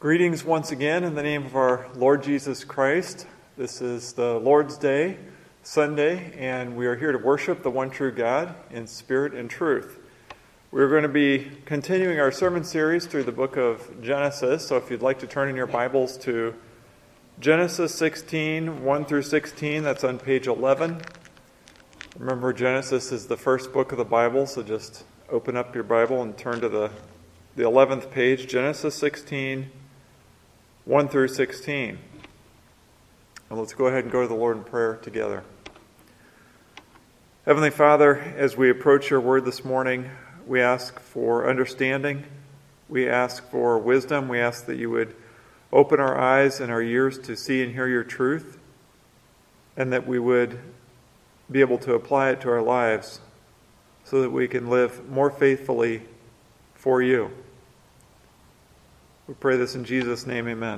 Greetings once again in the name of our Lord Jesus Christ. This is the Lord's Day, Sunday, and we are here to worship the one true God in spirit and truth. We're going to be continuing our sermon series through the book of Genesis, so if you'd like to turn in your Bibles to Genesis 16, 1 through 16, that's on page 11. Remember, Genesis is the first book of the Bible, so just open up your Bible and turn to the 11th page, Genesis 16, 1 through 16. And let's go ahead and go to the Lord in prayer together. Heavenly Father, as we approach your word this morning, we ask for understanding. We ask for wisdom. We ask that you would open our eyes and our ears to see and hear your truth, and that we would be able to apply it to our lives so that we can live more faithfully for you. We pray this in Jesus' name, amen.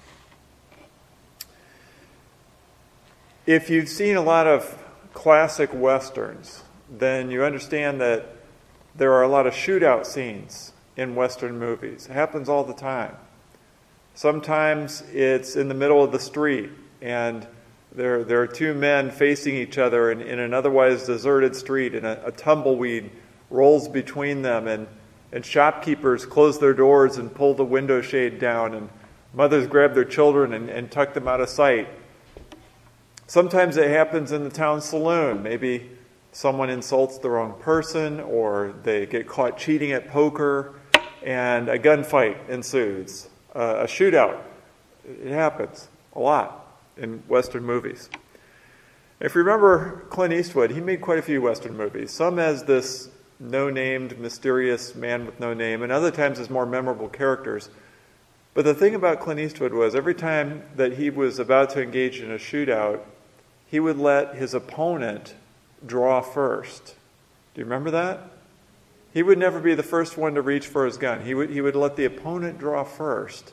If you've seen a lot of classic westerns, then you understand that there are a lot of shootout scenes in western movies. It happens all the time. Sometimes it's in the middle of the street, and there are two men facing each other in an otherwise deserted street, and a tumbleweed rolls between them, and shopkeepers close their doors and pull the window shade down, and mothers grab their children and tuck them out of sight. Sometimes it happens in the town saloon. Maybe someone insults the wrong person, or they get caught cheating at poker, and a gunfight ensues. A shootout. It happens a lot in Western movies. If you remember Clint Eastwood, he made quite a few Western movies. Some as this no-named, mysterious man with no name, and other times as more memorable characters. But the thing about Clint Eastwood was every time that he was about to engage in a shootout, he would let his opponent draw first. Do you remember that? He would never be the first one to reach for his gun. He would let the opponent draw first.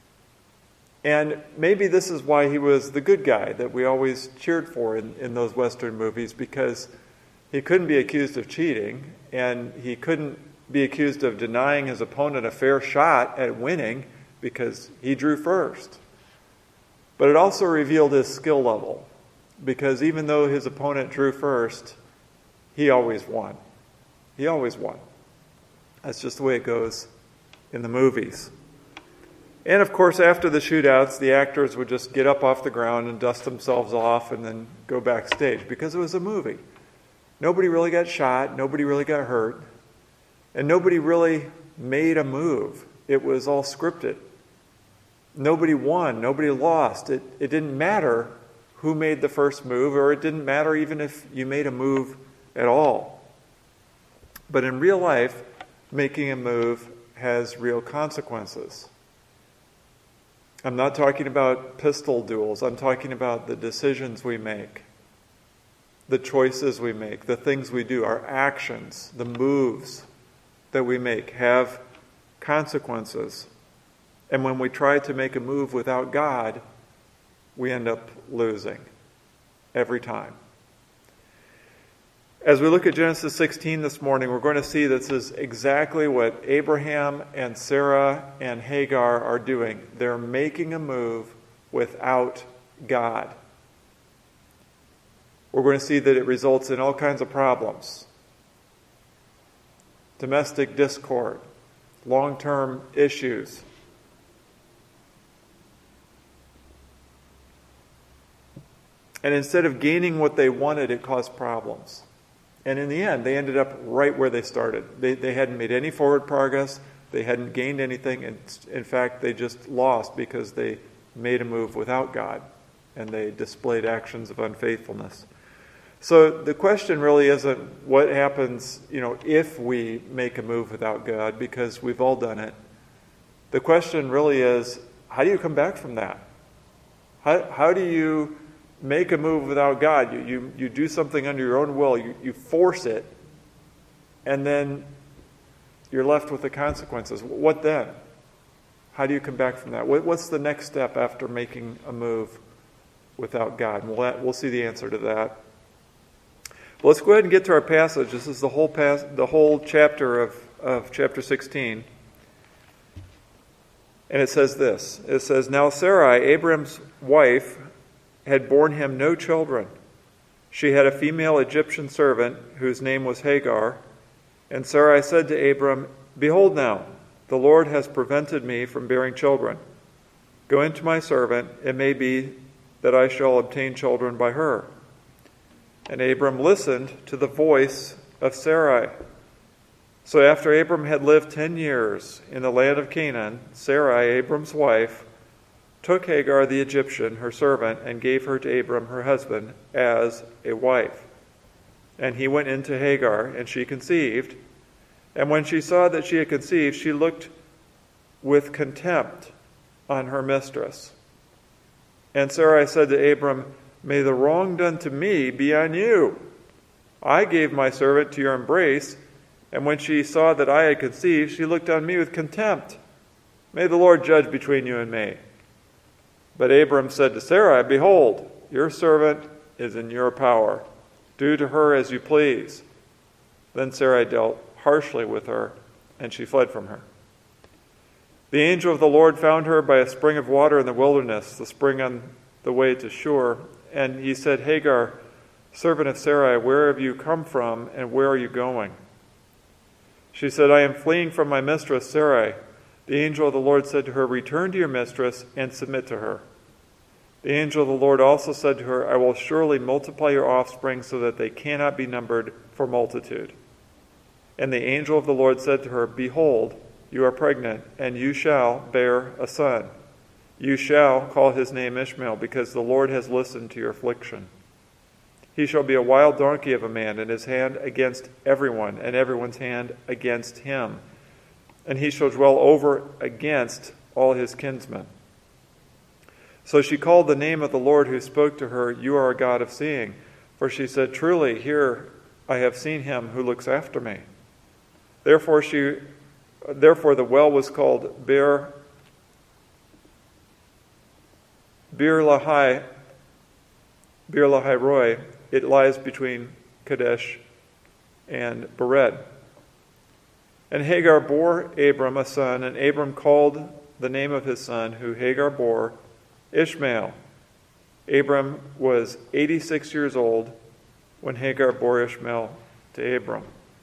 And maybe this is why he was the good guy that we always cheered for in those Western movies, because he couldn't be accused of cheating, and he couldn't be accused of denying his opponent a fair shot at winning because he drew first. But it also revealed his skill level, because even though his opponent drew first, he always won. He always won. That's just the way it goes in the movies. And of course, after the shootouts, the actors would just get up off the ground and dust themselves off and then go backstage, because it was a movie. Nobody really got shot, nobody really got hurt, and nobody really made a move. It was all scripted. Nobody won, nobody lost. It didn't matter who made the first move, or it didn't matter even if you made a move at all. But in real life, making a move has real consequences. I'm not talking about pistol duels. I'm talking about the decisions we make, the choices we make, the things we do, our actions, the moves that we make have consequences. And when we try to make a move without God, we end up losing every time. As we look at Genesis 16 this morning, we're going to see this is exactly what Abraham and Sarah and Hagar are doing. They're making a move without God. We're going to see that it results in all kinds of problems. Domestic discord, long-term issues. And instead of gaining what they wanted, it caused problems. And in the end, they ended up right where they started. They hadn't made any forward progress. They hadn't gained anything. And in fact, they just lost because they made a move without God. And they displayed actions of unfaithfulness. So the question really isn't what happens, if we make a move without God, because we've all done it. The question really is, how do you come back from that? How do you make a move without God? You do something under your own will. You force it, and then you're left with the consequences. What then? How do you come back from that? What's the next step after making a move without God? And we'll see the answer to that. Well, let's go ahead and get to our passage. This is the whole chapter of chapter 16. And it says this. It says, "Now Sarai, Abram's wife, had borne him no children. She had a female Egyptian servant whose name was Hagar. And Sarai said to Abram, 'Behold now, the Lord has prevented me from bearing children. Go into my servant, it may be that I shall obtain children by her.' And Abram listened to the voice of Sarai. So after Abram had lived 10 years in the land of Canaan, Sarai, Abram's wife, took Hagar the Egyptian, her servant, and gave her to Abram, her husband, as a wife. And he went into Hagar, and she conceived. And when she saw that she had conceived, she looked with contempt on her mistress. And Sarai said to Abram, 'May the wrong done to me be on you. I gave my servant to your embrace, and when she saw that I had conceived, she looked on me with contempt. May the Lord judge between you and me.' But Abram said to Sarai, 'Behold, your servant is in your power. Do to her as you please.' Then Sarai dealt harshly with her, and she fled from her. The angel of the Lord found her by a spring of water in the wilderness, the spring on the way to Shur. And he said, 'Hagar, servant of Sarai, where have you come from, and where are you going?' She said, 'I am fleeing from my mistress Sarai.' The angel of the Lord said to her, 'Return to your mistress and submit to her.' The angel of the Lord also said to her, 'I will surely multiply your offspring so that they cannot be numbered for multitude.' And the angel of the Lord said to her, 'Behold, you are pregnant, and you shall bear a son. You shall call his name Ishmael, because the Lord has listened to your affliction. He shall be a wild donkey of a man, and his hand against everyone, and everyone's hand against him. And he shall dwell over against all his kinsmen.' So she called the name of the Lord who spoke to her, 'You are a God of seeing.' For she said, 'Truly, here I have seen him who looks after me.' Therefore the well was called Beer Lahai Roi. It lies between Kadesh and Bered. And Hagar bore Abram a son, and Abram called the name of his son, who Hagar bore, Ishmael. Abram was 86 years old when Hagar bore Ishmael to Abram."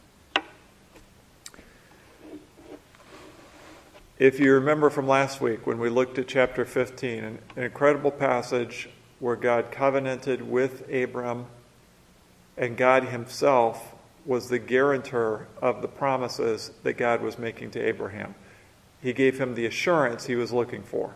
If you remember from last week when we looked at chapter 15, an incredible passage where God covenanted with Abram, and God himself was the guarantor of the promises that God was making to Abraham. He gave him the assurance he was looking for.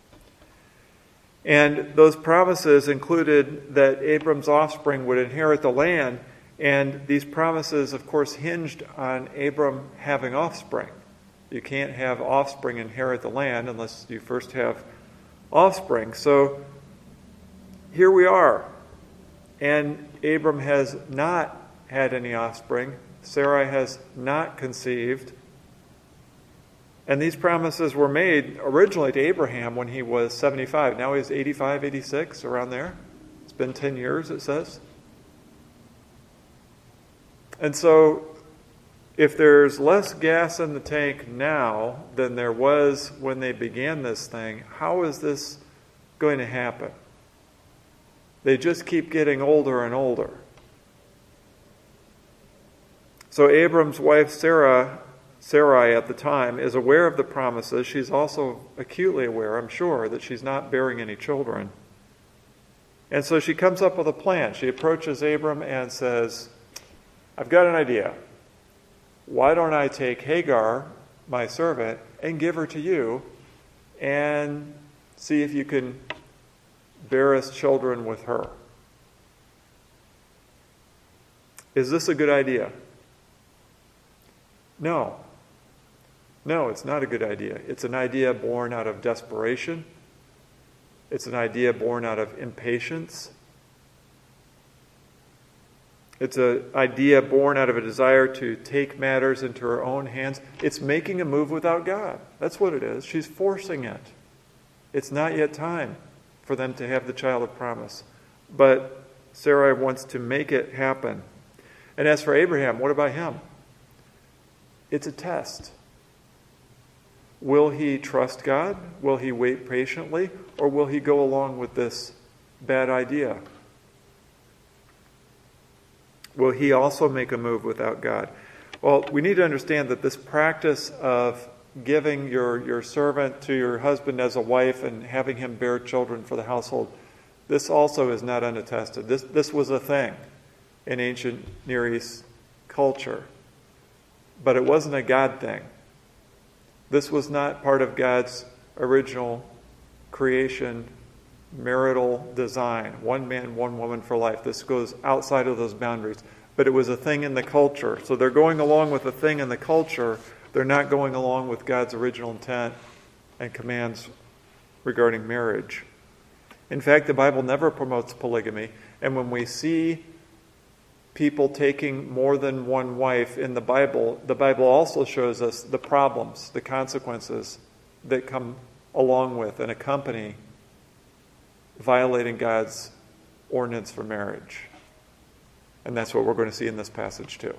And those promises included that Abram's offspring would inherit the land, and these promises, of course, hinged on Abram having offspring. You can't have offspring inherit the land unless you first have offspring. So here we are. And Abram has not had any offspring. Sarai has not conceived. And these promises were made originally to Abraham when he was 75. Now he's 85, 86, around there. It's been 10 years, it says. And so if there's less gas in the tank now than there was when they began this thing, how is this going to happen? They just keep getting older and older. So Abram's wife Sarai at the time is aware of the promises. She's also acutely aware, I'm sure, that she's not bearing any children. And so she comes up with a plan. She approaches Abram and says, "I've got an idea. Why don't I take Hagar, my servant, and give her to you and see if you can bear us children with her?" Is this a good idea? No. No, it's not a good idea. It's an idea born out of desperation. It's an idea born out of impatience. It's an idea born out of a desire to take matters into her own hands. It's making a move without God. That's what it is. She's forcing it. It's not yet time for them to have the child of promise. But Sarai wants to make it happen. And as for Abraham, what about him? It's a test. Will he trust God? Will he wait patiently? Or will he go along with this bad idea? Will he also make a move without God? Well, we need to understand that this practice of giving your servant to your husband as a wife and having him bear children for the household, this also is not unattested. This was a thing in ancient Near East culture. But it wasn't a God thing. This was not part of God's original creation, marital design. One man, one woman for life. This goes outside of those boundaries. But it was a thing in the culture. So they're going along with a thing in the culture. They're not going along with God's original intent and commands regarding marriage. In fact, the Bible never promotes polygamy. And when we see people taking more than one wife in the Bible also shows us the problems, the consequences that come along with and accompany violating God's ordinance for marriage. And that's what we're going to see in this passage too.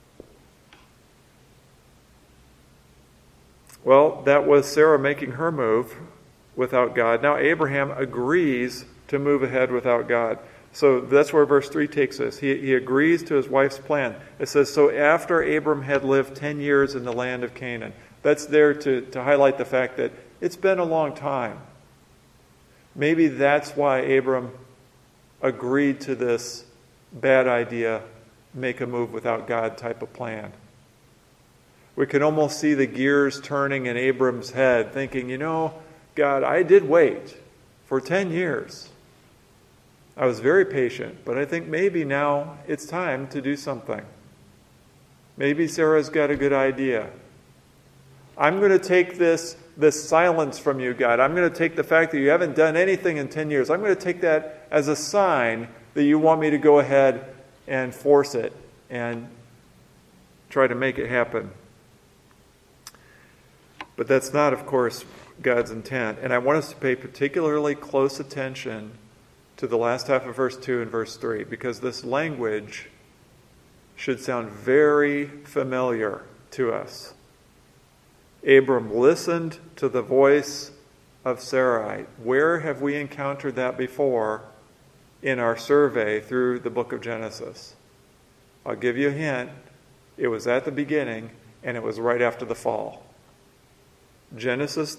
Well, that was Sarah making her move without God. Now Abraham agrees to move ahead without God. So that's where verse 3 takes us. He agrees to his wife's plan. It says, so after Abram had lived 10 years in the land of Canaan. That's there to highlight the fact that it's been a long time. Maybe that's why Abram agreed to this bad idea, make a move without God type of plan. We can almost see the gears turning in Abram's head, thinking, God, I did wait for 10 years. I was very patient, but I think maybe now it's time to do something. Maybe Sarah's got a good idea. I'm going to take this silence from you, God. I'm going to take the fact that you haven't done anything in 10 years. I'm going to take that as a sign that you want me to go ahead and force it and try to make it happen. But that's not, of course, God's intent. And I want us to pay particularly close attention to the last half of verse 2 and verse 3, because this language should sound very familiar to us. Abram listened to the voice of Sarai. Where have we encountered that before in our survey through the book of Genesis? I'll give you a hint. It was at the beginning, and it was right after the fall. Genesis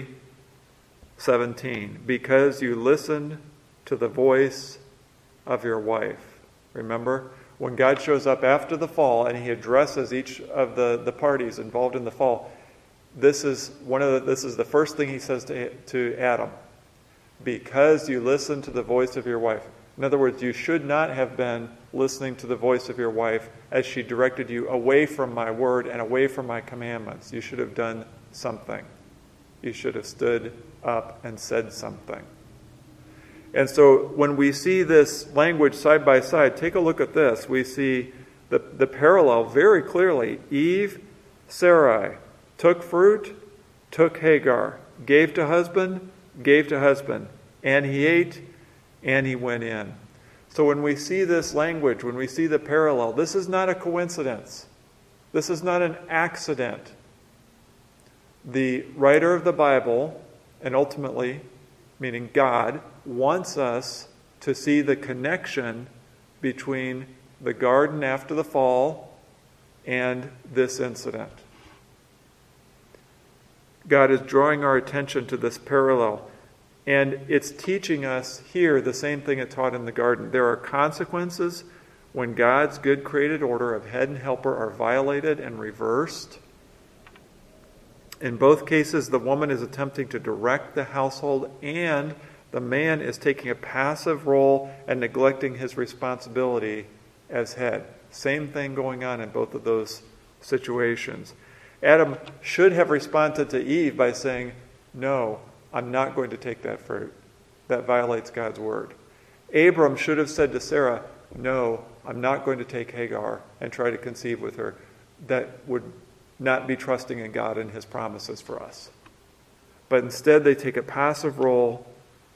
3:17. Because you listened to the voice of your wife. Remember, when God shows up after the fall and he addresses each of the parties involved in the fall, this is the first thing he says to Adam. Because you listened to the voice of your wife. In other words, you should not have been listening to the voice of your wife as she directed you away from my word and away from my commandments. You should have done something. You should have stood up and said something. And so when we see this language side by side, take a look at this. We see the parallel very clearly. Eve, Sarai, took fruit, took Hagar, gave to husband, and he ate, and he went in. So when we see this language, when we see the parallel, this is not a coincidence. This is not an accident. The writer of the Bible, and ultimately, meaning God, wants us to see the connection between the garden after the fall and this incident. God is drawing our attention to this parallel, and it's teaching us here the same thing it taught in the garden. There are consequences when God's good created order of head and helper are violated and reversed. In both cases, the woman is attempting to direct the household, and the man is taking a passive role and neglecting his responsibility as head. Same thing going on in both of those situations. Adam should have responded to Eve by saying, no, I'm not going to take that fruit. That violates God's word. Abram should have said to Sarah, no, I'm not going to take Hagar and try to conceive with her. That would not be trusting in God and his promises for us. But instead they take a passive role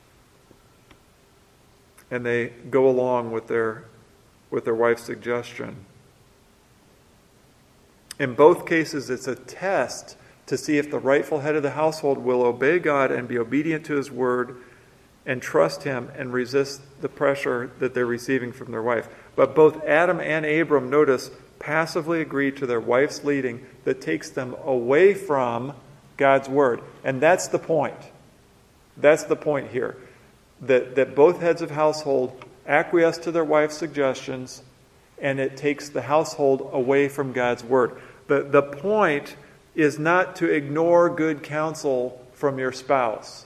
and they go along with their wife's suggestion. In both cases, it's a test to see if the rightful head of the household will obey God and be obedient to his word and trust him and resist the pressure that they're receiving from their wife. But both Adam and Abram, notice, passively agree to their wife's leading that takes them away from God's word. And that's the point. That's the point here. That both heads of household acquiesce to their wife's suggestions, and it takes the household away from God's word. The point is not to ignore good counsel from your spouse.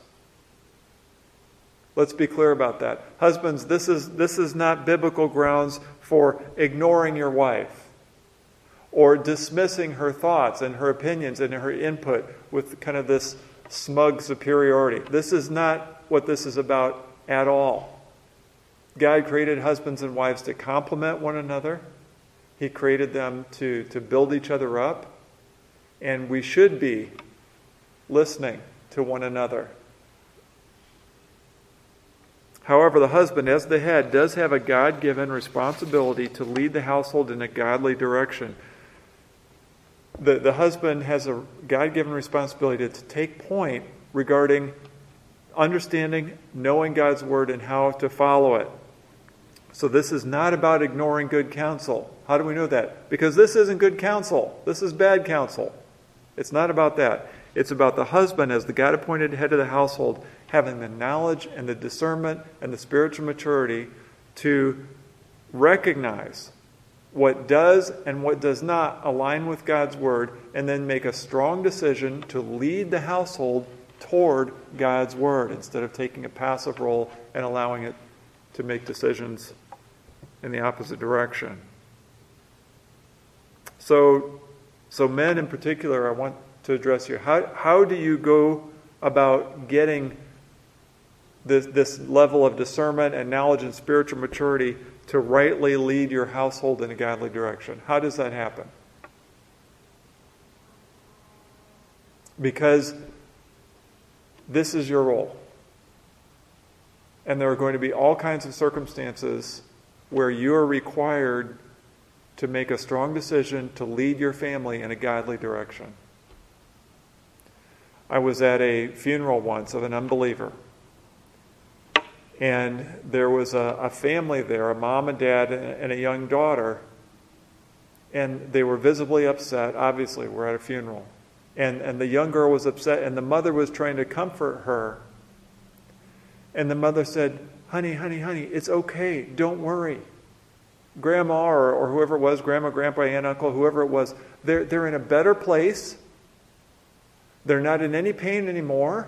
Let's be clear about that. Husbands, this is not biblical grounds for ignoring your wife or dismissing her thoughts and her opinions and her input with kind of this smug superiority. This is not what this is about at all. God created husbands and wives to complement one another. He created them to build each other up. And we should be listening to one another. However, the husband, as the head, does have a God-given responsibility to lead the household in a godly direction. The husband has a God-given responsibility to take point regarding understanding, knowing God's word, and how to follow it. So this is not about ignoring good counsel. How do we know that? Because this isn't good counsel. This is bad counsel. It's not about that. It's about the husband as the God-appointed head of the household having the knowledge and the discernment and the spiritual maturity to recognize what does and what does not align with God's word, and then make a strong decision to lead the household toward God's word instead of taking a passive role and allowing it to make decisions in the opposite direction. So men in particular, I want to address you. How do you go about getting this level of discernment and knowledge and spiritual maturity to rightly lead your household in a godly direction? How does that happen? Because this is your role. And there are going to be all kinds of circumstances where you are required to make a strong decision to lead your family in a godly direction. I was at a funeral once of an unbeliever. And there was a family there, a mom and dad and a young daughter. And they were visibly upset. Obviously, we're at a funeral. And the young girl was upset, and the mother was trying to comfort her. And the mother said, honey, it's okay. Don't worry. Grandma or whoever it was, grandma, grandpa, aunt, uncle, whoever it was, they're in a better place. They're not in any pain anymore.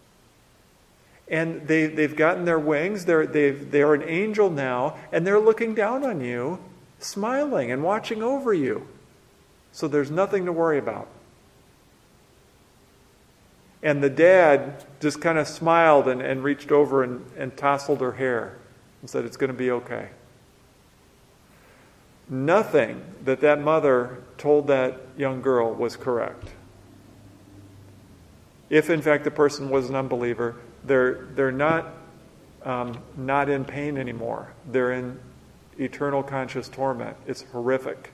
And they've gotten their wings. They're an angel now, and they're looking down on you, smiling and watching over you. So there's nothing to worry about. And the dad just kind of smiled and reached over and tousled her hair and said, it's going to be okay. Nothing that mother told that young girl was correct. If in fact the person was an unbeliever, they're not in pain anymore. They're in eternal conscious torment. It's horrific.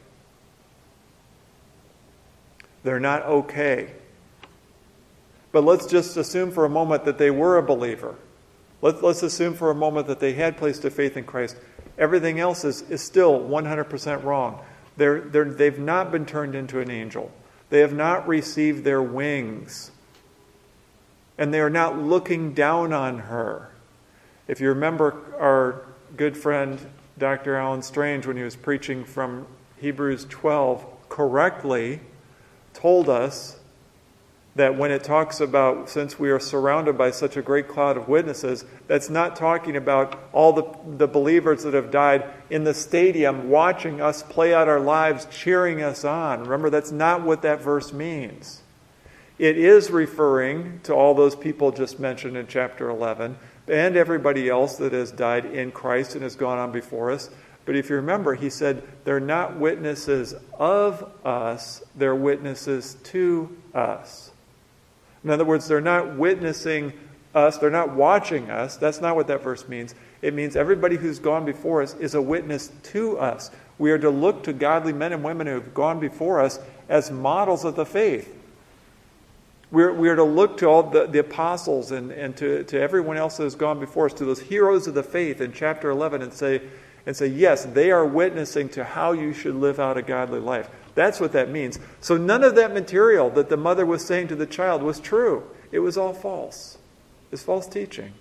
They're not okay. But let's just assume for a moment that they were a believer. Let's assume for a moment that they had placed their faith in Christ. Everything else is still 100% wrong. They've not been turned into an angel. They have not received their wings. And they are not looking down on her. If you remember our good friend Dr. Alan Strange, when he was preaching from Hebrews 12, correctly told us that when it talks about, since we are surrounded by such a great cloud of witnesses, that's not talking about all the believers that have died in the stadium watching us play out our lives, cheering us on. Remember, that's not what that verse means. It is referring to all those people just mentioned in chapter 11 and everybody else that has died in Christ and has gone on before us. But if you remember, he said they're not witnesses of us, they're witnesses to us. In other words, they're not witnessing us, they're not watching us. That's not what that verse means. It means everybody who's gone before us is a witness to us. We are to look to godly men and women who have gone before us as models of the faith. We're to look to all the apostles and to everyone else that has gone before us, to those heroes of the faith in chapter 11 and say, yes, they are witnessing to how you should live out a godly life. That's what that means. So none of that material that the mother was saying to the child was true. It was all false. It's false teaching.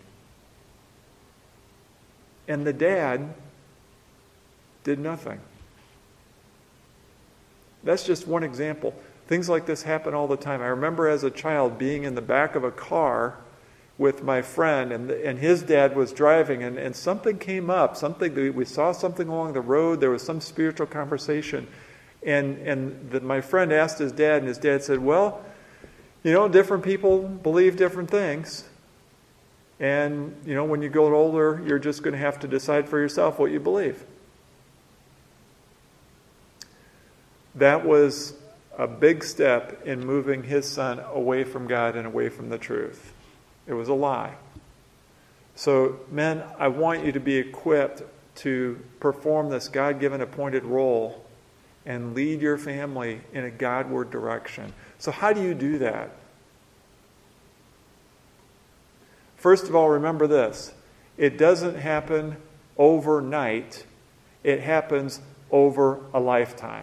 And the dad did nothing. That's just one example. Things like this happen all the time. I remember as a child being in the back of a car with my friend, and his dad was driving, and something came up. We saw something along the road. There was some spiritual conversation. And my friend asked his dad, and his dad said, well, different people believe different things. And, when you get older, you're just going to have to decide for yourself what you believe. That was a big step in moving his son away from God and away from the truth. It was a lie. So, men, I want you to be equipped to perform this God-given appointed role and lead your family in a Godward direction. So how do you do that? First of all, remember this. It doesn't happen overnight. It happens over a lifetime.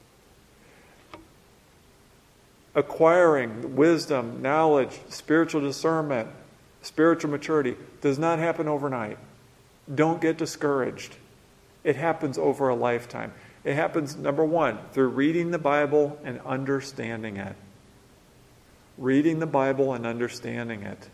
Acquiring wisdom, knowledge, spiritual discernment, spiritual maturity does not happen overnight. Don't get discouraged. It happens over a lifetime. It happens, number one, through reading the Bible and understanding it. Reading the Bible and understanding it.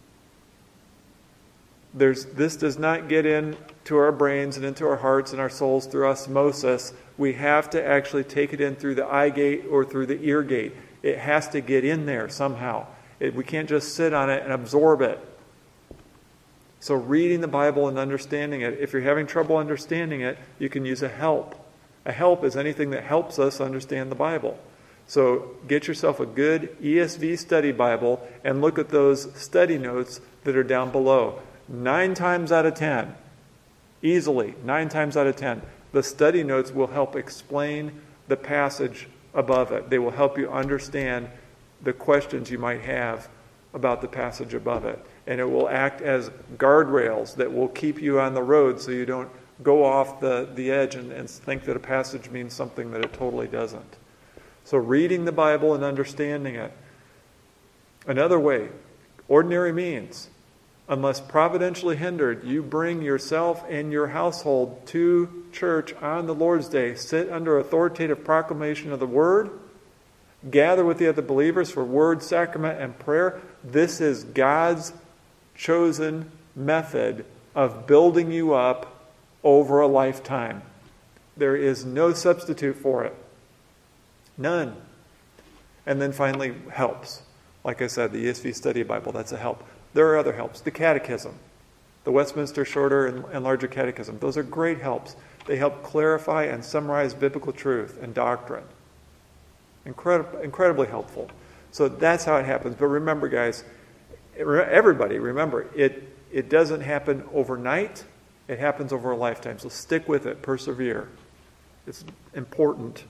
This does not get into our brains and into our hearts and our souls through osmosis. We have to actually take it in through the eye gate or through the ear gate. It has to get in there somehow. We can't just sit on it and absorb it. So reading the Bible and understanding it. If you're having trouble understanding it, you can use a help. A help is anything that helps us understand the Bible. So get yourself a good ESV study Bible and look at those study notes that are down below. 9 times out of 10, easily 9 times out of 10, the study notes will help explain the passage above it. They will help you understand the questions you might have about the passage above it. And it will act as guardrails that will keep you on the road so you don't go off the edge and think that a passage means something that it totally doesn't. So reading the Bible and understanding it. Another way, ordinary means. Unless providentially hindered, you bring yourself and your household to church on the Lord's Day. Sit under authoritative proclamation of the Word. Gather with the other believers for word, sacrament, and prayer. This is God's chosen method of building you up over a lifetime. There is no substitute for it. None. And then finally, helps. Like I said, the ESV Study Bible, that's a help. There are other helps. The Catechism, the Westminster Shorter and Larger Catechism. Those are great helps. They help clarify and summarize biblical truth and doctrine. Incredibly helpful. So that's how it happens. But remember, guys, everybody, remember, it doesn't happen overnight. It happens over a lifetime. So stick with it. Persevere. It's important.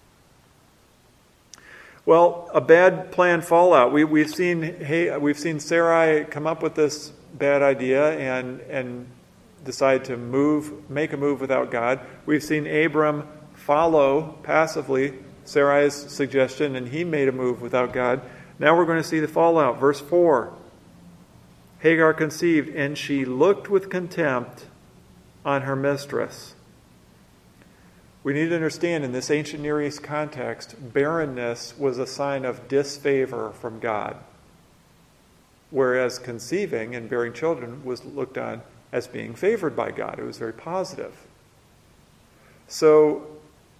Well, a bad plan fallout. We've seen Sarai come up with this bad idea and decide to make a move without God. We've seen Abram follow passively Sarai's suggestion, and he made a move without God. Now we're going to see the fallout. Verse 4. Hagar conceived, and she looked with contempt on her mistress. We need to understand in this ancient Near East context, barrenness was a sign of disfavor from God, whereas conceiving and bearing children was looked on as being favored by God. It was very positive. So,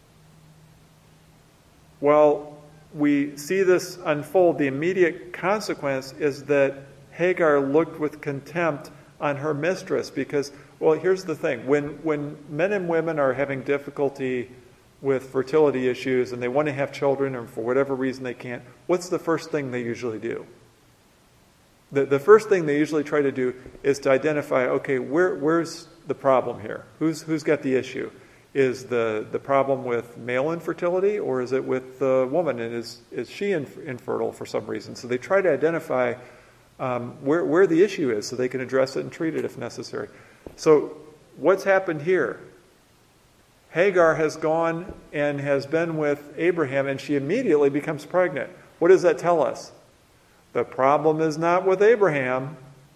while we see this unfold, the immediate consequence is that Hagar looked with contempt on her mistress because, well, here's the thing. When men and women are having difficulty with fertility issues and they want to have children and for whatever reason they can't, what's the first thing they usually do? The first thing they usually try to do is to identify, okay, where's the problem here? Who's got the issue? Is the problem with male infertility, or is it with the woman, and is she infertile for some reason? So they try to identify where the issue is so they can address it and treat it if necessary. So what's happened here? Hagar has gone and has been with Abraham, and she immediately becomes pregnant. What does that tell us? The problem is not with Abraham.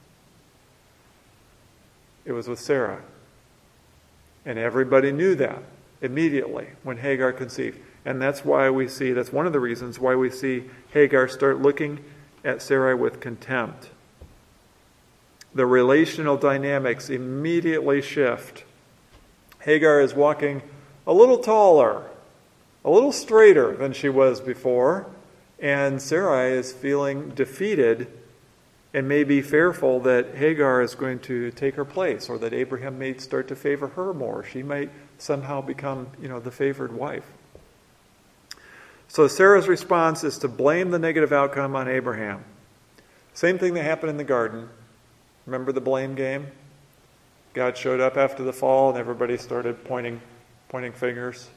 It was with Sarah. And everybody knew that immediately when Hagar conceived. And that's one of the reasons why we see Hagar start looking at Sarai with contempt. The relational dynamics immediately shift. Hagar is walking a little taller, a little straighter than she was before, and Sarai is feeling defeated and may be fearful that Hagar is going to take her place, or that Abraham may start to favor her more. She might somehow become, the favored wife. So Sarah's response is to blame the negative outcome on Abraham. Same thing that happened in the garden. Remember the blame game? God showed up after the fall and everybody started pointing fingers.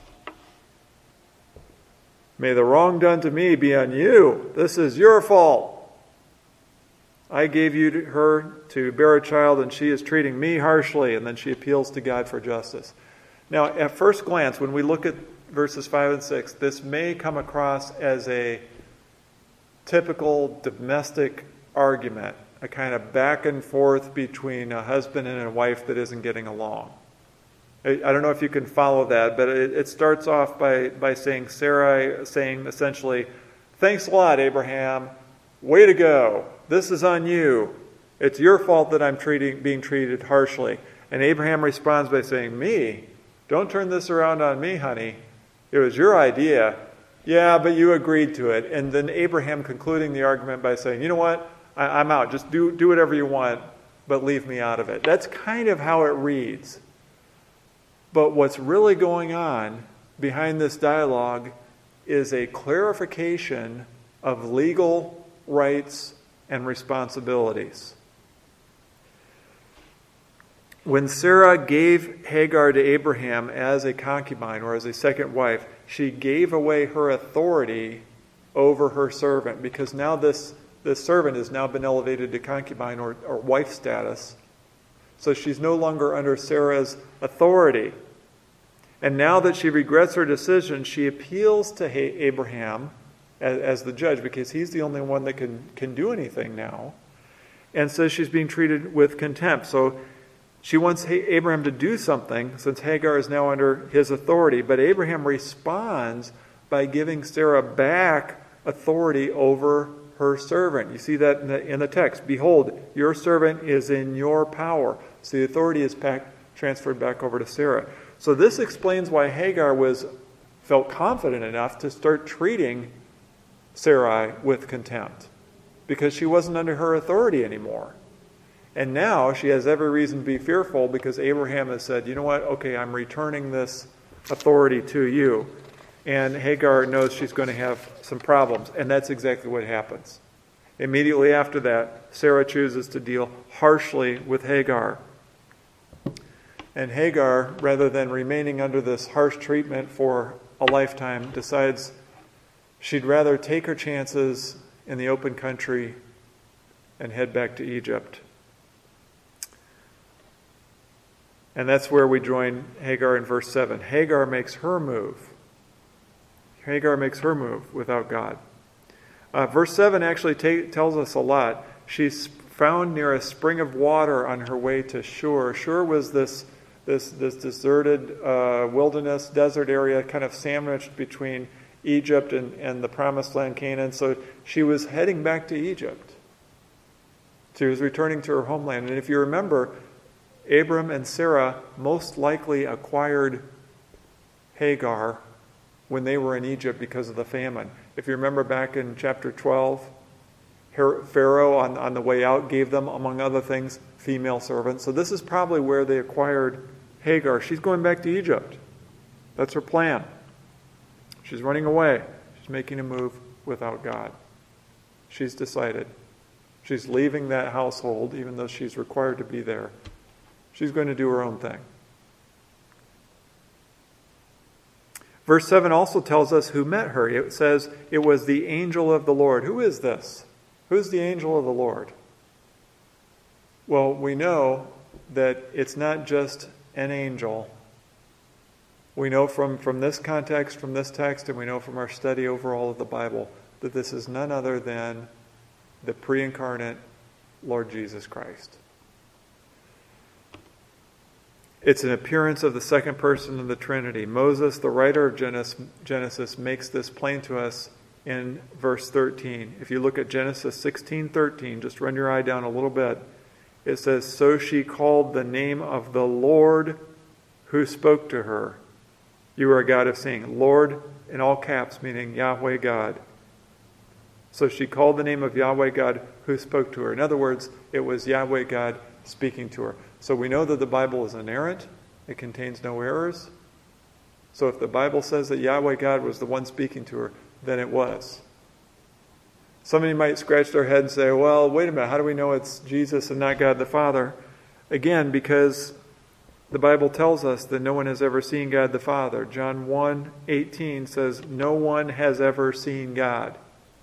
May the wrong done to me be on you. This is your fault. I gave her to bear a child, and she is treating me harshly. And then she appeals to God for justice. Now, at first glance, when we look at verses 5 and 6, this may come across as a typical domestic argument, a kind of back and forth between a husband and a wife that isn't getting along. I don't know if you can follow that, but it starts off by saying Sarai saying essentially, "Thanks a lot, Abraham. Way to go. This is on you. It's your fault that I'm being treated harshly." And Abraham responds by saying, "Me? Don't turn this around on me, honey. It was your idea." "Yeah, but you agreed to it." And then Abraham concluding the argument by saying, "You know what? I'm out. Just do whatever you want, but leave me out of it." That's kind of how it reads. But what's really going on behind this dialogue is a clarification of legal rights and responsibilities. When Sarah gave Hagar to Abraham as a concubine or as a second wife, she gave away her authority over her servant, because now this servant has now been elevated to concubine or wife status. So she's no longer under Sarah's authority. And now that she regrets her decision, she appeals to Abraham as the judge, because he's the only one that can do anything now, and says she's being treated with contempt. So she wants Abraham to do something, since Hagar is now under his authority. But Abraham responds by giving Sarah back authority over her servant. You see that in the text. "Behold, your servant is in your power." So the authority is transferred back over to Sarah. So this explains why Hagar felt confident enough to start treating Sarai with contempt, because she wasn't under her authority anymore. And now she has every reason to be fearful, because Abraham has said, "You know what? Okay, I'm returning this authority to you." And Hagar knows she's going to have some problems, and that's exactly what happens. Immediately after that, Sarah chooses to deal harshly with Hagar. And Hagar, rather than remaining under this harsh treatment for a lifetime, decides she'd rather take her chances in the open country and head back to Egypt. And that's where we join Hagar in verse 7. Hagar makes her move. Hagar makes her move without God. Verse 7 actually tells us a lot. She's found near a spring of water on her way to Shur. Shur was this deserted wilderness, desert area, kind of sandwiched between Egypt and the promised land, Canaan. So she was heading back to Egypt. She was returning to her homeland. And if you remember, Abram and Sarah most likely acquired Hagar when they were in Egypt because of the famine. If you remember back in chapter 12, Pharaoh on the way out gave them, among other things, female servants. So this is probably where they acquired Hagar. She's going back to Egypt. That's her plan. She's running away. She's making a move without God. She's decided. She's leaving that household, even though she's required to be there. She's going to do her own thing. Verse 7 also tells us who met her. It says it was the angel of the Lord. Who is this? Who's the angel of the Lord? Well, we know that it's not just an angel. We know from this context, from this text, and we know from our study overall of the Bible, that this is none other than the pre-incarnate Lord Jesus Christ. It's an appearance of the second person of the Trinity. Moses, the writer of Genesis, makes this plain to us in verse 13. If you look at Genesis 16:13, just run your eye down a little bit. It says, "So she called the name of the Lord who spoke to her. You are a God of seeing." Lord in all caps, meaning Yahweh God. So she called the name of Yahweh God who spoke to her. In other words, it was Yahweh God speaking to her. So we know that the Bible is inerrant. It contains no errors. So if the Bible says that Yahweh God was the one speaking to her, then it was. Somebody might scratch their head and say, well, wait a minute, how do we know it's Jesus and not God the Father? Again, because the Bible tells us that no one has ever seen God the Father. John 1:18 says, no one has ever seen God.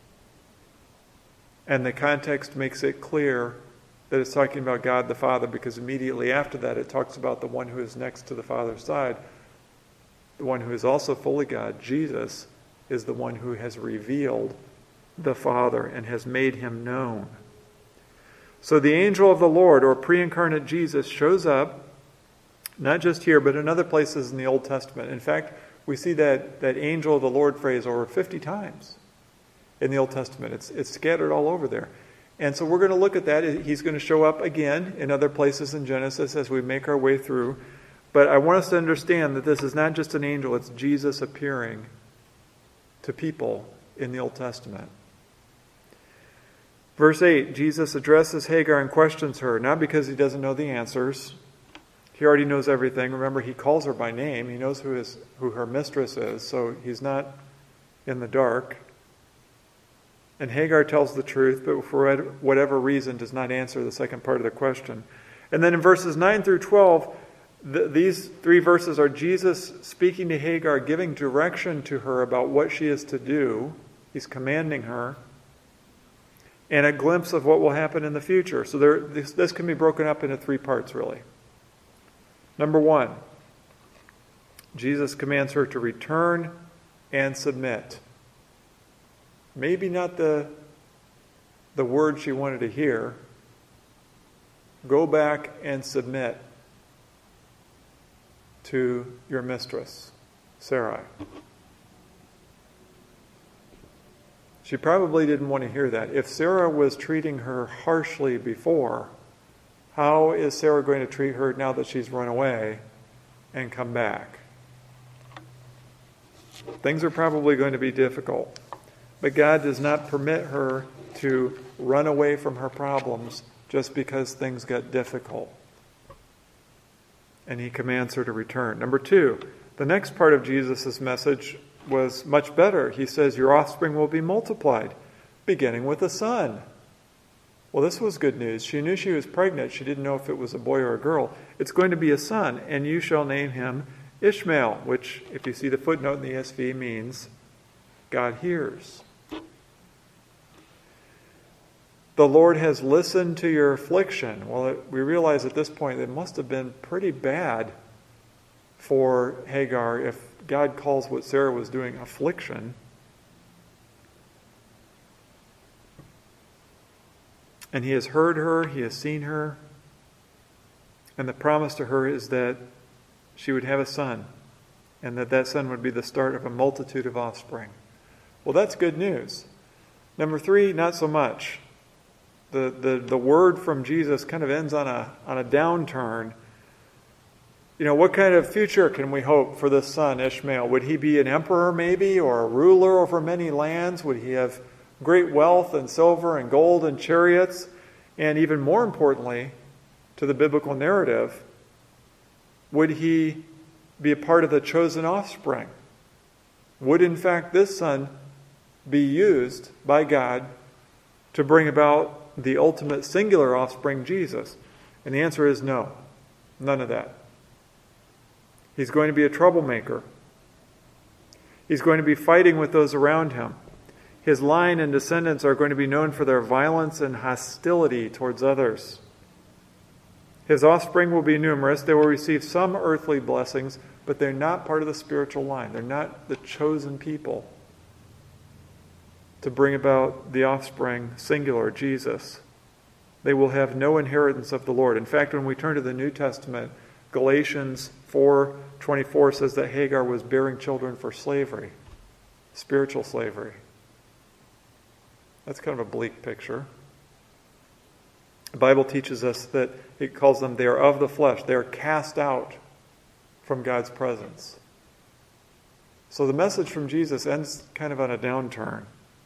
And the context makes it clear that it's talking about God the Father, because immediately after that it talks about the one who is next to the Father's side. The one who is also fully God, Jesus, is the one who has revealed the Father and has made him known. So the angel of the Lord, or pre-incarnate Jesus, shows up, not just here, but in other places in the Old Testament. In fact, we see that angel of the Lord phrase over 50 times in the Old Testament. It's scattered all over there. And so we're going to look at that. He's going to show up again in other places in Genesis as we make our way through. But I want us to understand that this is not just an angel, it's Jesus appearing to people in the Old Testament. Verse 8, Jesus addresses Hagar and questions her, not because he doesn't know the answers. He already knows everything. Remember, he calls her by name. He knows who her mistress is, so he's not in the dark. And Hagar tells the truth, but for whatever reason does not answer the second part of the question. And then in verses 9 through 12, these three verses are Jesus speaking to Hagar, giving direction to her about what she is to do. He's commanding her. And a glimpse of what will happen in the future. So this can be broken up into three parts, really. Number one, Jesus commands her to return and submit. Maybe not the word she wanted to hear. Go back and submit to your mistress, Sarai. She probably didn't want to hear that. If Sarah was treating her harshly before, how is Sarah going to treat her now that she's run away and come back? Things are probably going to be difficult. But God does not permit her to run away from her problems just because things get difficult. And he commands her to return. Number two, the next part of Jesus' message was much better. He says, your offspring will be multiplied, beginning with a son. Well, this was good news. She knew she was pregnant. She didn't know if it was a boy or a girl. It's going to be a son, and you shall name him Ishmael, which, if you see the footnote in the ESV, means God hears. The Lord has listened to your affliction. Well, we realize at this point it must have been pretty bad for Hagar if God calls what Sarah was doing affliction. And he has heard her, he has seen her, and the promise to her is that she would have a son, and that son would be the start of a multitude of offspring. Well, that's good news. Number three, not so much. The word from Jesus kind of ends on a downturn. You know, what kind of future can we hope for this son, Ishmael? Would he be an emperor maybe, or a ruler over many lands? Would he have great wealth and silver and gold and chariots? And even more importantly, to the biblical narrative, would he be a part of the chosen offspring? Would in fact this son be used by God to bring about the ultimate singular offspring, Jesus? And the answer is no. None of that. He's going to be a troublemaker. He's going to be fighting with those around him. His line and descendants are going to be known for their violence and hostility towards others. His offspring will be numerous. They will receive some earthly blessings, but they're not part of the spiritual line. They're not the chosen people to bring about the offspring, singular, Jesus. They will have no inheritance of the Lord. In fact, when we turn to the New Testament, Galatians 4:24 says that Hagar was bearing children for slavery, spiritual slavery. That's kind of a bleak picture. The Bible teaches us that it calls them, they are of the flesh. They are cast out from God's presence. So the message from Jesus ends kind of on a downturn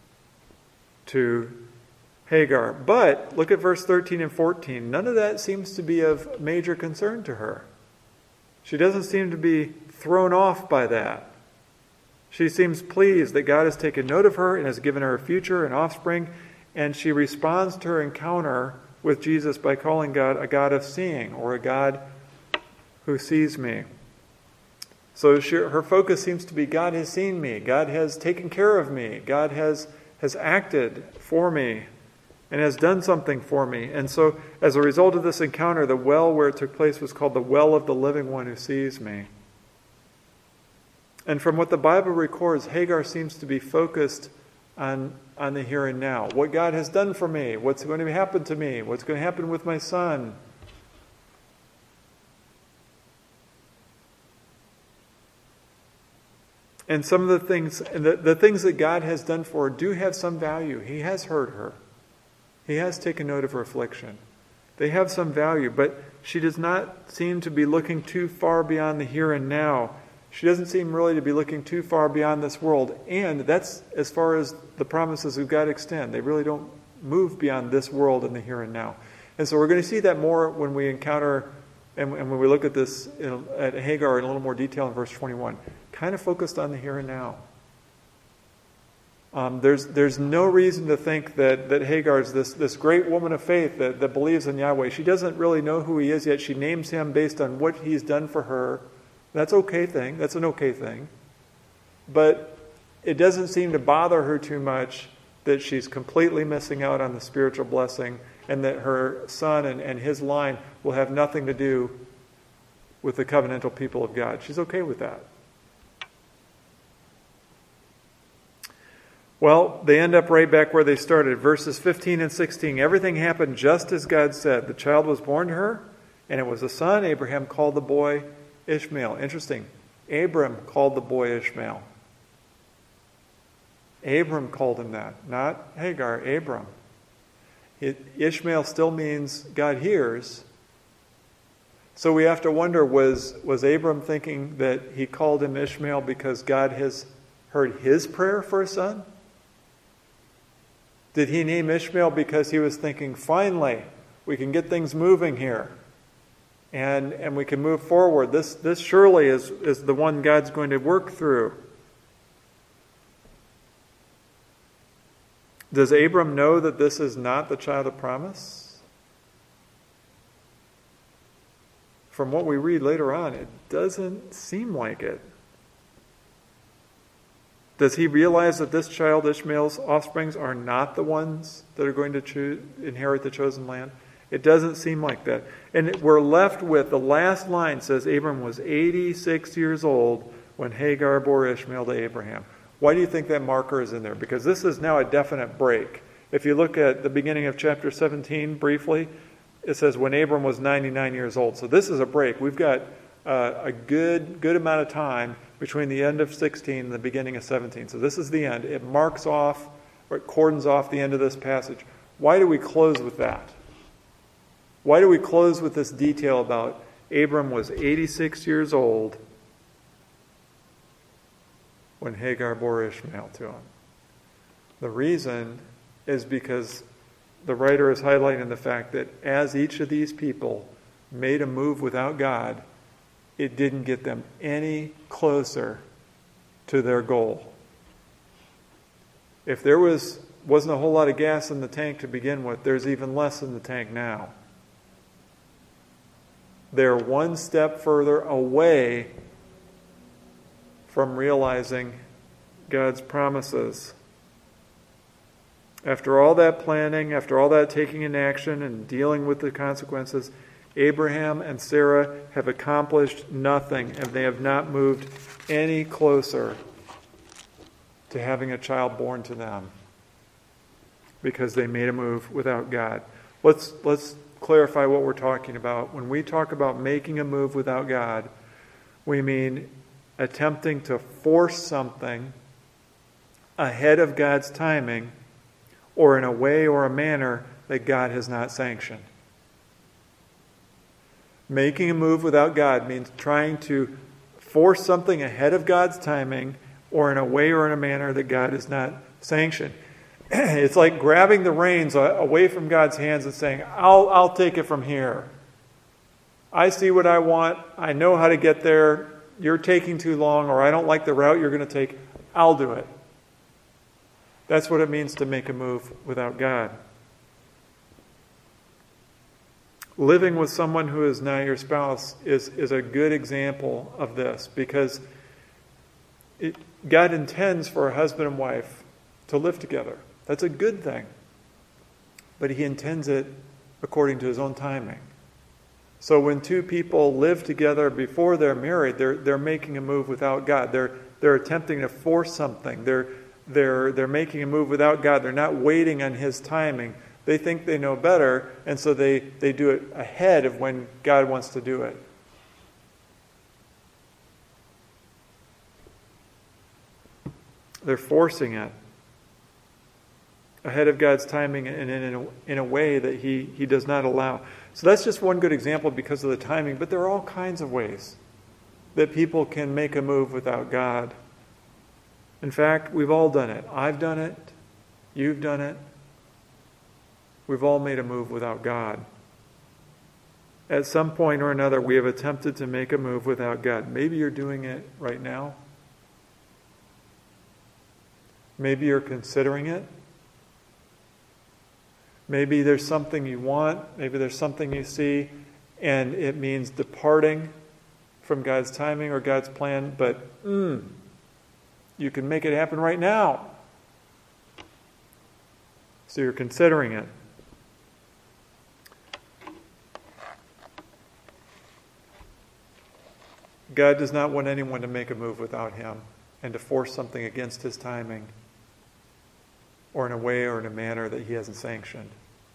to Hagar. But look at verse 13 and 14. None of that seems to be of major concern to her. She doesn't seem to be thrown off by that. She seems pleased that God has taken note of her and has given her a future and offspring, and she responds to her encounter with Jesus by calling God a God of seeing, or a God who sees me. So her focus seems to be, God has seen me, God has taken care of me, God has acted for me and has done something for me. And so as a result of this encounter, the well where it took place was called the well of the living one who sees me. And from what the Bible records, Hagar seems to be focused on the here and now. What God has done for me, what's going to happen to me, what's going to happen with my son. And some of the things, the things that God has done for her do have some value. He has heard her. He has taken note of her affliction. They have some value, but she does not seem to be looking too far beyond the here and now. She doesn't seem really to be looking too far beyond this world. And that's as far as the promises of God extend. They really don't move beyond this world and the here and now. And so we're going to see that more when we encounter and when we look at this at Hagar in a little more detail in verse 21. Kind of focused on the here and now. There's no reason to think that Hagar is this great woman of faith that believes in Yahweh. She doesn't really know who he is yet. She names him based on what he's done for her. That's okay thing. That's an okay thing. But it doesn't seem to bother her too much that she's completely missing out on the spiritual blessing and that her son and his line will have nothing to do with the covenantal people of God. She's okay with that. Well, they end up right back where they started. Verses 15 and 16. Everything happened just as God said. The child was born to her, and it was a son. Abraham called the boy Ishmael. Interesting. Abram called the boy Ishmael. Abram called him that. Not Hagar, Abram. Ishmael still means God hears. So we have to wonder, was Abram thinking that he called him Ishmael because God has heard his prayer for a son? Did he name Ishmael because he was thinking, finally, we can get things moving here and we can move forward. This surely is the one God's going to work through. Does Abram know that this is not the child of promise? From what we read later on, it doesn't seem like it. Does he realize that this child, Ishmael's offsprings, are not the ones that are going to inherit the chosen land? It doesn't seem like that. And we're left with the last line says Abram was 86 years old when Hagar bore Ishmael to Abraham. Why do you think that marker is in there? Because this is now a definite break. If you look at the beginning of chapter 17 briefly, it says when Abram was 99 years old. So this is a break. We've got a good amount of time between the end of 16 and the beginning of 17. So this is the end. It marks off, or it cordons off the end of this passage. Why do we close with that? Why do we close with this detail about Abram was 86 years old when Hagar bore Ishmael to him? The reason is because the writer is highlighting the fact that as each of these people made a move without God, it didn't get them any closer to their goal. If there wasn't a whole lot of gas in the tank to begin with, there's even less in the tank now. They're one step further away from realizing God's promises. After all that planning, after all that taking in action and dealing with the consequences, Abraham and Sarah have accomplished nothing, and they have not moved any closer to having a child born to them because they made a move without God. Let's clarify what we're talking about. When we talk about making a move without God, we mean attempting to force something ahead of God's timing or in a way or a manner that God has not sanctioned. Making a move without God means trying to force something ahead of God's timing or in a way or in a manner that God has not sanctioned. It's like grabbing the reins away from God's hands and saying, I'll take it from here. I see what I want. I know how to get there. You're taking too long, or I don't like the route you're going to take. I'll do it. That's what it means to make a move without God. Living with someone who is not your spouse is a good example of this, because God intends for a husband and wife to live together. That's a good thing. But He intends it according to His own timing. So when two people live together before they're married, they're making a move without God. They're attempting to force something. They're making a move without God. They're not waiting on His timing. They think they know better, and so they do it ahead of when God wants to do it. They're forcing it ahead of God's timing and in a way that He does not allow. So that's just one good example because of the timing, but there are all kinds of ways that people can make a move without God. In fact, we've all done it. I've done it. You've done it. We've all made a move without God. At some point or another, we have attempted to make a move without God. Maybe you're doing it right now. Maybe you're considering it. Maybe there's something you want. Maybe there's something you see, and it means departing from God's timing or God's plan, but you can make it happen right now. So you're considering it. God does not want anyone to make a move without Him and to force something against His timing or in a way or in a manner that He hasn't sanctioned.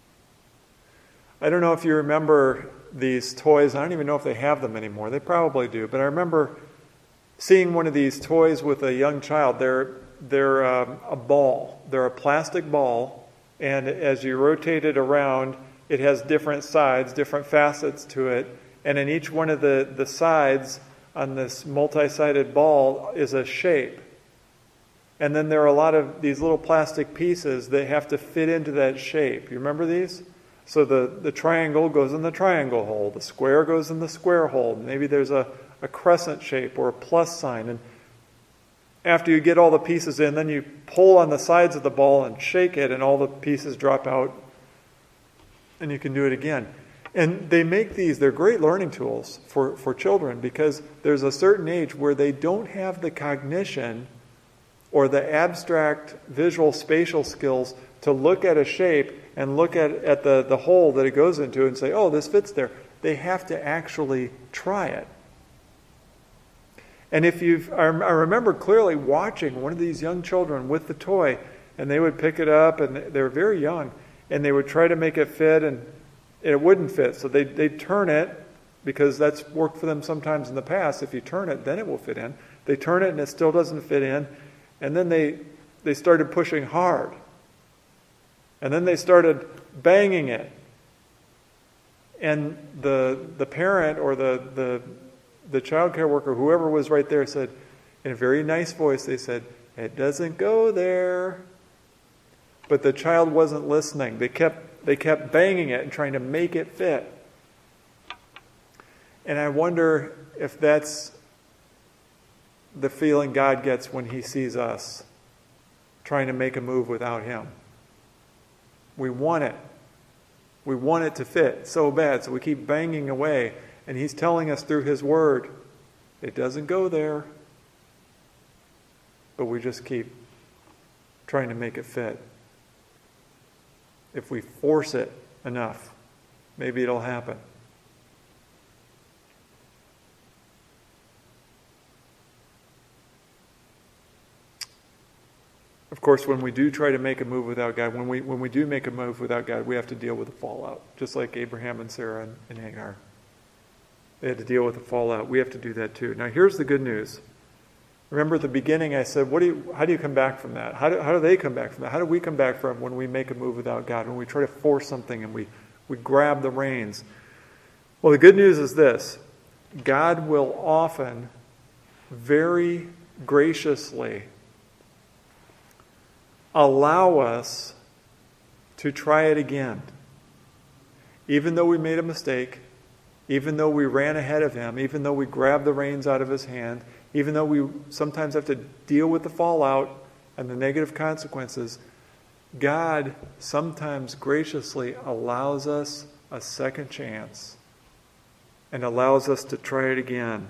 I don't know if you remember these toys. I don't even know if they have them anymore. They probably do. But I remember seeing one of these toys with a young child. They're a ball. They're a plastic ball. And as you rotate it around, it has different sides, different facets to it. And in each one of the sides on this multi-sided ball is a shape. And then there are a lot of these little plastic pieces that have to fit into that shape. You remember these? So the triangle goes in the triangle hole. The square goes in the square hole. Maybe there's a crescent shape or a plus sign. And after you get all the pieces in, then you pull on the sides of the ball and shake it, and all the pieces drop out. And you can do it again. And they make these, they're great learning tools for children, because there's a certain age where they don't have the cognition or the abstract visual spatial skills to look at a shape and look at the hole that it goes into and say, oh, this fits there. They have to actually try it. And I remember clearly watching one of these young children with the toy, and they would pick it up, and they were very young, and they would try to make it fit, and it wouldn't fit. So they'd turn it, because that's worked for them sometimes in the past. If you turn it, then it will fit in. They turn it, and it still doesn't fit in. And then they started pushing hard. And then they started banging it. And the parent or the child care worker, whoever was right there, said, in a very nice voice, they said, "It doesn't go there." But the child wasn't listening. They kept banging it and trying to make it fit. And I wonder if that's the feeling God gets when He sees us trying to make a move without Him. We want it. We want it to fit so bad, so we keep banging away. And He's telling us through His Word, it doesn't go there. but we just keep trying to make it fit. If we force it enough, maybe it'll happen. Of course, when we do try to make a move without God, when we do make a move without God, we have to deal with the fallout, just like Abraham and Sarah and Hagar. They had to deal with the fallout. We have to do that too. Now, here's the good news. Remember at the beginning I said, how do you come back from that? How do they come back from that? How do we come back from when we make a move without God, when we try to force something and we grab the reins? Well, the good news is this. God will often, very graciously, allow us to try it again. Even though we made a mistake, even though we ran ahead of him, even though we grabbed the reins out of his hand, even though we sometimes have to deal with the fallout and the negative consequences, God sometimes graciously allows us a second chance and allows us to try it again.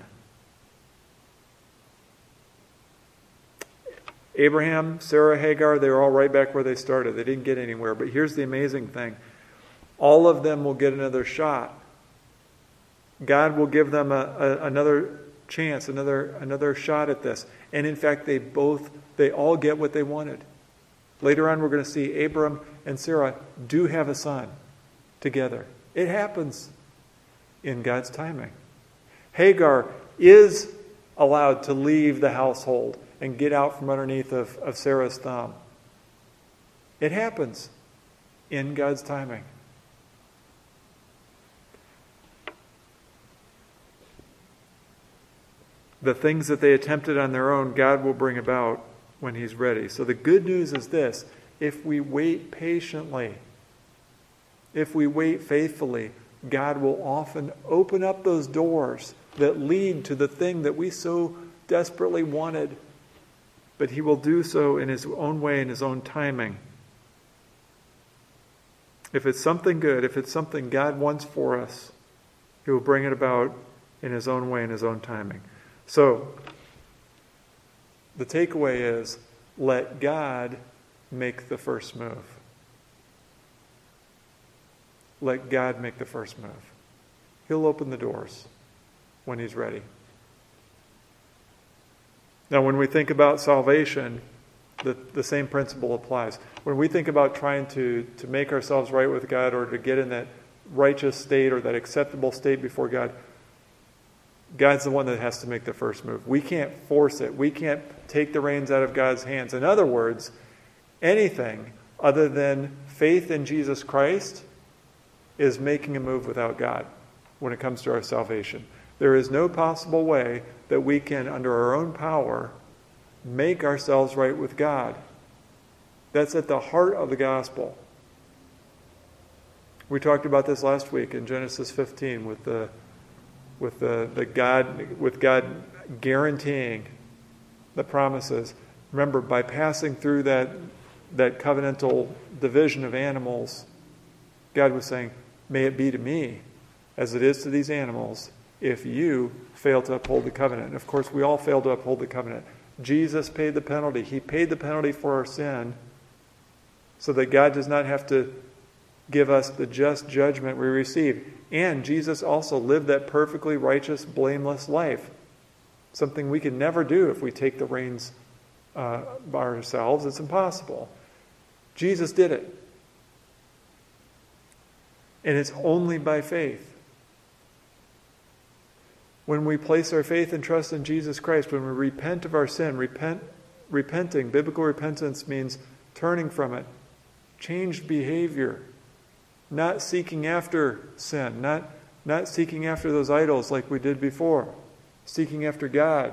Abraham, Sarah, Hagar, they were all right back where they started. They didn't get anywhere. But here's the amazing thing. All of them will get another shot. God will give them another chance, another shot at this. And in fact, they all get what they wanted. Later on, we're going to see Abram and Sarah do have a son together. It happens in God's timing. Hagar is allowed to leave the household and get out from underneath of Sarah's thumb. It happens in God's timing. The things that they attempted on their own, God will bring about when He's ready. So the good news is this: if we wait patiently, if we wait faithfully, God will often open up those doors that lead to the thing that we so desperately wanted. But He will do so in His own way, in His own timing. If it's something good, if it's something God wants for us, He will bring it about in His own way, in His own timing. So, the takeaway is, let God make the first move. Let God make the first move. He'll open the doors when He's ready. Now, when we think about salvation, the same principle applies. When we think about trying to make ourselves right with God or to get in that righteous state or that acceptable state before God, God's the one that has to make the first move. We can't force it. We can't take the reins out of God's hands. In other words, anything other than faith in Jesus Christ is making a move without God when it comes to our salvation. There is no possible way that we can, under our own power, make ourselves right with God. That's at the heart of the gospel. We talked about this last week in Genesis 15 with God guaranteeing the promises. Remember, by passing through that covenantal division of animals, God was saying, "May it be to me as it is to these animals if you fail to uphold the covenant." And of course, we all fail to uphold the covenant. Jesus paid the penalty. He paid the penalty for our sin so that God does not have to give us the just judgment we receive. And Jesus also lived that perfectly righteous, blameless life. Something we can never do if we take the reins by ourselves. It's impossible. Jesus did it. And it's only by faith. When we place our faith and trust in Jesus Christ, when we repent of our sin, repenting, biblical repentance means turning from it, changed behavior, not seeking after sin, not seeking after those idols like we did before, seeking after God,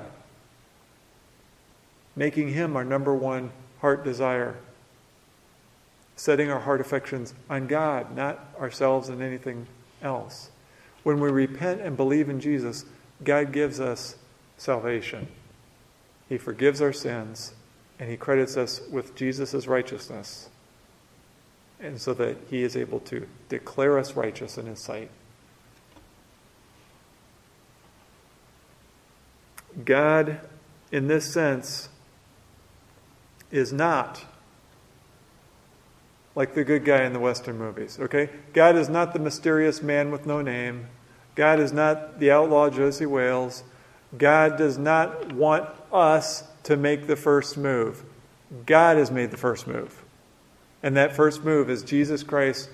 making Him our number one heart desire, setting our heart affections on God, not ourselves and anything else. When we repent and believe in Jesus, God gives us salvation. He forgives our sins, and He credits us with Jesus' righteousness, and so that He is able to declare us righteous in His sight. God, in this sense, is not like the good guy in the Western movies, okay? God is not the mysterious man with no name. God is not the outlaw Josie Wales. God does not want us to make the first move. God has made the first move. And that first move is Jesus Christ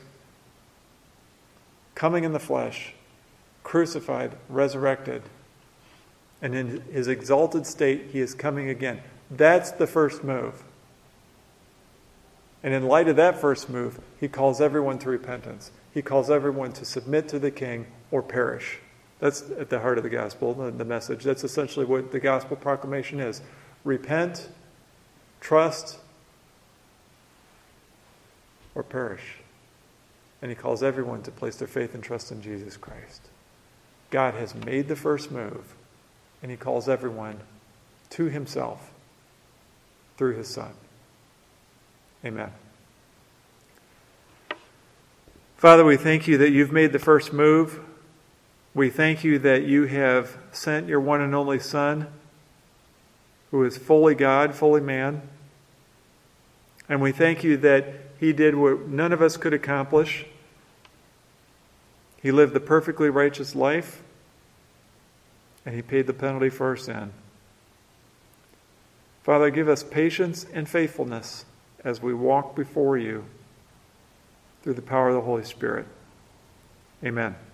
coming in the flesh, crucified, resurrected, and in his exalted state, he is coming again. That's the first move. And in light of that first move, he calls everyone to repentance. He calls everyone to submit to the king or perish. That's at the heart of the gospel, the message. That's essentially what the gospel proclamation is. Repent, trust, or perish. And he calls everyone to place their faith and trust in Jesus Christ. God has made the first move, and he calls everyone to himself through his Son. Amen. Father, we thank you that you've made the first move. We thank you that you have sent your one and only Son, who is fully God, fully man. And we thank you that he did what none of us could accomplish. He lived the perfectly righteous life, and he paid the penalty for our sin. Father, give us patience and faithfulness as we walk before you through the power of the Holy Spirit. Amen.